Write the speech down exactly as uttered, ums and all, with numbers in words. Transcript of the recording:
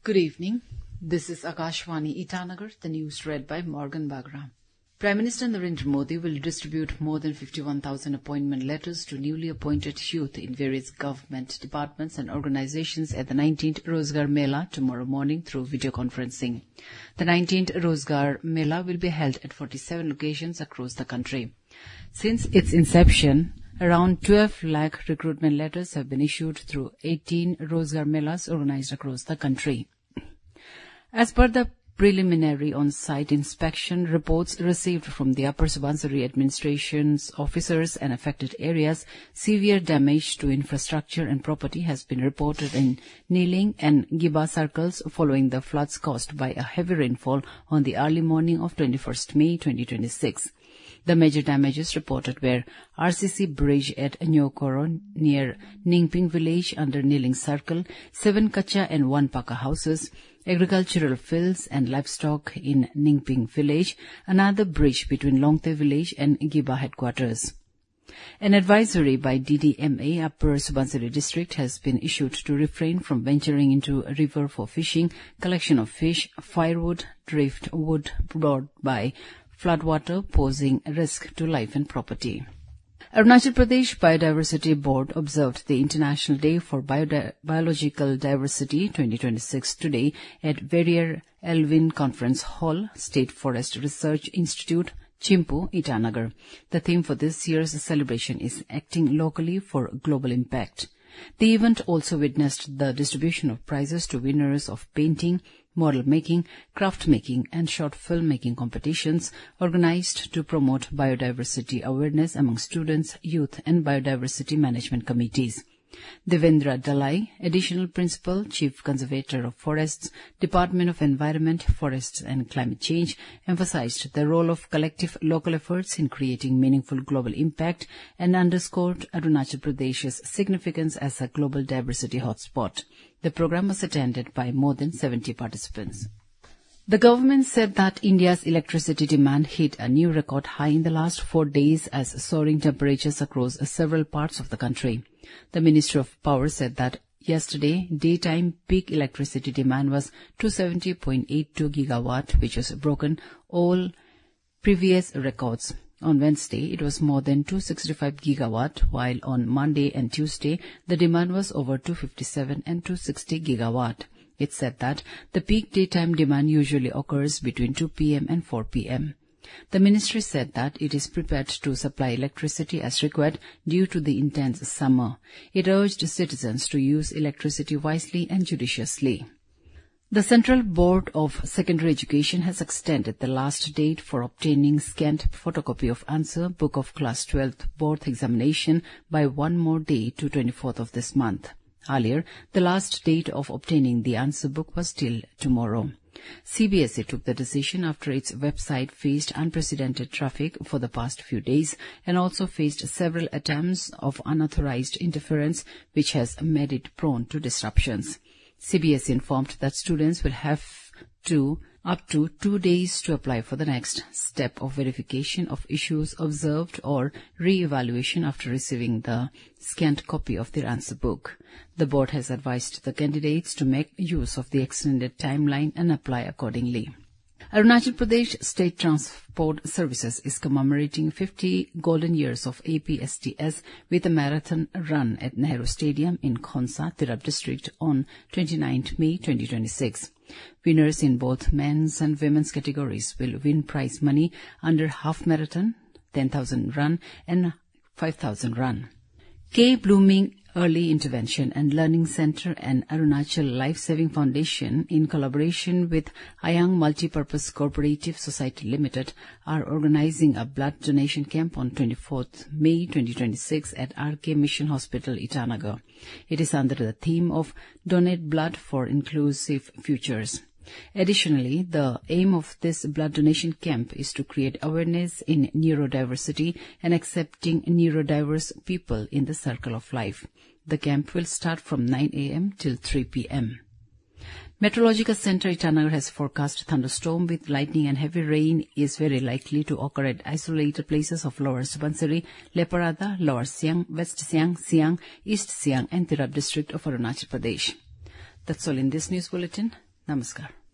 Good evening. This is Akashvani Itanagar, the news read by Morgan Bagra. Prime Minister Narendra Modi will distribute more than fifty-one thousand appointment letters to newly appointed youth in various government departments and organizations at the nineteenth Rozgar Mela tomorrow morning through video conferencing. The nineteenth Rozgar Mela will be held at forty-seven locations across the country. Since its inception, around twelve lakh recruitment letters have been issued through eighteen Rozgar Melas organized across the country. As per the preliminary on-site inspection reports received from the Upper Subansiri administration's officers and affected areas, severe damage to infrastructure and property has been reported in Niling and Giba circles following the floods caused by a heavy rainfall on the early morning of twenty-first May twenty twenty-six. The major damages reported were R C C bridge at Nyokoro near Ningping village under Niling Circle, seven kacha and one paka houses, agricultural fields and livestock in Ningping village, another bridge between Longte village and Giba headquarters. An advisory by D D M A Upper Subansiri district has been issued to refrain from venturing into a river for fishing, collection of fish, firewood, drift wood brought by floodwater posing risk to life and property. Arunachal Pradesh Biodiversity Board observed the International Day for Biodi- Biological Diversity twenty twenty-six today at Verrier Elvin Conference Hall, State Forest Research Institute, Chimpu, Itanagar. The theme for this year's celebration is Acting Locally for Global Impact. The event also witnessed the distribution of prizes to winners of painting, model making, craft making and short film making competitions organized to promote biodiversity awareness among students, youth and biodiversity management committees. Devendra Dalai, Additional Principal, Chief Conservator of Forests, Department of Environment, Forests and Climate Change, emphasized the role of collective local efforts in creating meaningful global impact and underscored Arunachal Pradesh's significance as a global diversity hotspot. The program was attended by more than seventy participants. The government said that India's electricity demand hit a new record high in the last four days as soaring temperatures across several parts of the country. The Ministry of Power said that yesterday, daytime peak electricity demand was two hundred seventy point eight two gigawatt, which has broken all previous records. On Wednesday, it was more than two hundred sixty-five gigawatt, while on Monday and Tuesday, the demand was over two hundred fifty-seven and two hundred sixty gigawatt. It said that the peak daytime demand usually occurs between two p.m. and four p.m. The ministry said that it is prepared to supply electricity as required due to the intense summer. It urged citizens to use electricity wisely and judiciously. The Central Board of Secondary Education has extended the last date for obtaining scanned photocopy of answer book of Class twelfth Board examination by one more day to twenty-fourth of this month. Earlier, the last date of obtaining the answer book was till tomorrow. C B S E took the decision after its website faced unprecedented traffic for the past few days and also faced several attempts of unauthorized interference, which has made it prone to disruptions. C B S E informed that students will have to up to two days to apply for the next step of verification of issues observed or re-evaluation after receiving the scanned copy of their answer book. The board has advised the candidates to make use of the extended timeline and apply accordingly. Arunachal Pradesh State Transport Services is commemorating fifty golden years of A P S T S with a marathon run at Nehru Stadium in Khonsa, Tirap district on twenty-ninth May twenty twenty-six. Winners in both men's and women's categories will win prize money under half marathon, ten thousand run and five thousand run. K. Blooming Early Intervention and Learning Center and Arunachal Life Saving Foundation, in collaboration with Ayang Multipurpose Cooperative Society Limited, are organizing a blood donation camp on twenty-fourth May twenty twenty-six at R K Mission Hospital, Itanagar. It is under the theme of Donate Blood for Inclusive Futures. Additionally, the aim of this blood donation camp is to create awareness in neurodiversity and accepting neurodiverse people in the circle of life. The camp will start from nine a.m. till three p.m. Meteorological Center Itanagar has forecast thunderstorm with lightning and heavy rain is very likely to occur at isolated places of Lower Subansiri, Leparada, Lower Siang, West Siang, Siang, East Siang and Tirap district of Arunachal Pradesh. That's all in this news bulletin. नमस्कार.